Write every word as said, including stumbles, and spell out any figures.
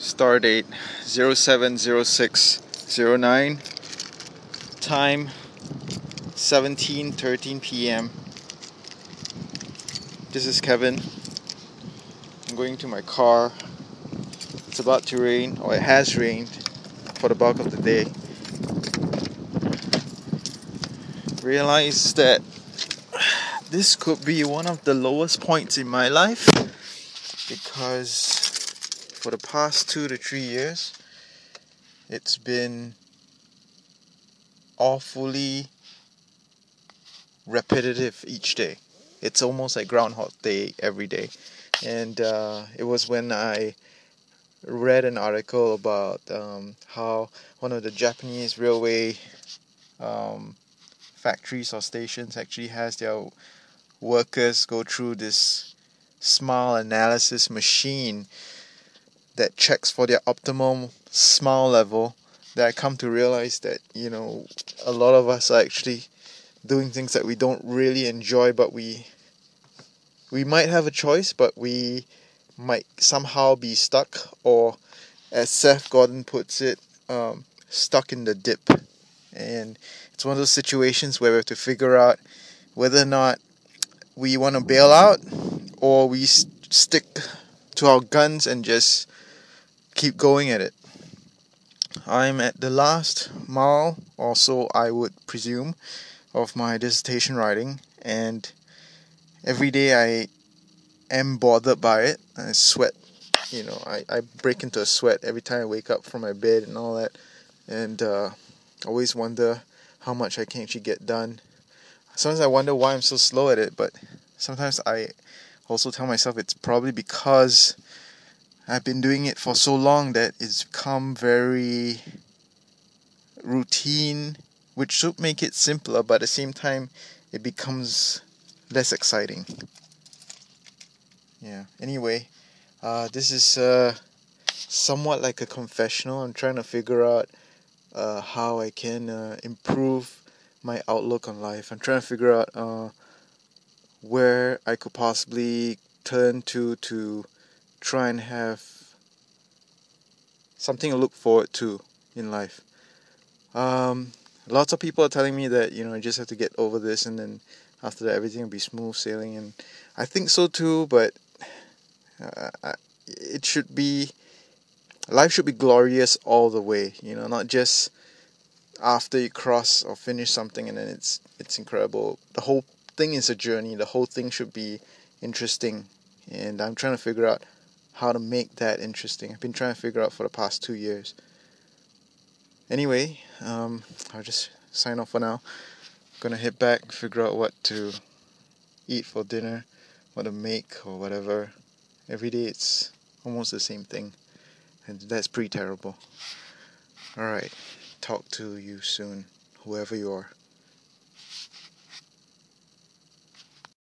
Star date zero seven zero six zero nine. Time seventeen thirteen p.m. This is Kevin. I'm going to my car. It's about to rain, or it has rained for the bulk of the day. Realize that this could be one of the lowest points in my life because for the past two to three years it's been awfully repetitive each day. It's almost like Groundhog Day every day. And uh, it was when I read an article about um, how one of the Japanese railway um, factories or stations actually has their workers go through this smile analysis machine that checks for their optimum smile level. That I come to realize that, you know, a lot of us are actually doing things that we don't really enjoy, but we we might have a choice, but we might somehow be stuck, or as Seth Godin puts it, um, stuck in the dip. And it's one of those situations where we have to figure out whether or not we want to bail out, or we s- stick to our guns and just keep going at it. I'm at the last mile, or so I would presume, of my dissertation writing, and every day I am bothered by it. I sweat, you know, I, I break into a sweat every time I wake up from my bed and all that, and uh, always wonder how much I can actually get done. Sometimes I wonder why I'm so slow at it, but sometimes I also tell myself it's probably because I've been doing it for so long that it's become very routine, which should make it simpler, but at the same time it becomes less exciting. Yeah. Anyway, uh, this is uh, somewhat like a confessional. I'm trying to figure out uh, how I can uh, improve my outlook on life. I'm trying to figure out uh, where I could possibly turn to to try and have something to look forward to in life. Um, lots of people are telling me that, you know, I just have to get over this, and then after that everything will be smooth sailing, and I think so too. But uh, it should be life should be glorious all the way. You know, not just after you cross or finish something and then it's it's incredible. The whole thing is a journey. The whole thing should be interesting, and I'm trying to figure out how to make that interesting. I've been trying to figure out for the past two years. Anyway, um, I'll just sign off for now. Gonna head back, figure out what to eat for dinner, what to make or whatever. Every day it's almost the same thing, and that's pretty terrible. Alright, talk to you soon, whoever you are.